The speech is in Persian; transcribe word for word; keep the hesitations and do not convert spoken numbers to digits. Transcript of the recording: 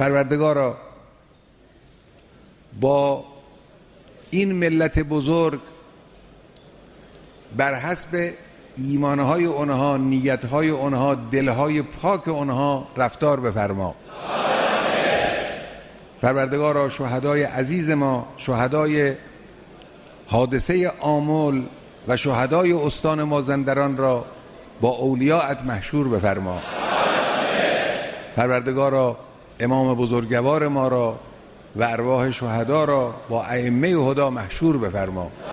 پروردگارا با این ملت بزرگ بر حسب ایمانهای اونها، نیتهای اونها، دلهای پاک اونها رفتار بفرما. پروردگارا شهدای عزیز ما، شهدای حادثه آمل و شهدای استان مازندران را با اولیاءت محشور بفرما. پروردگارا امام بزرگوار ما را و ارواح شهدا را با ائمه هدا محشور بفرما.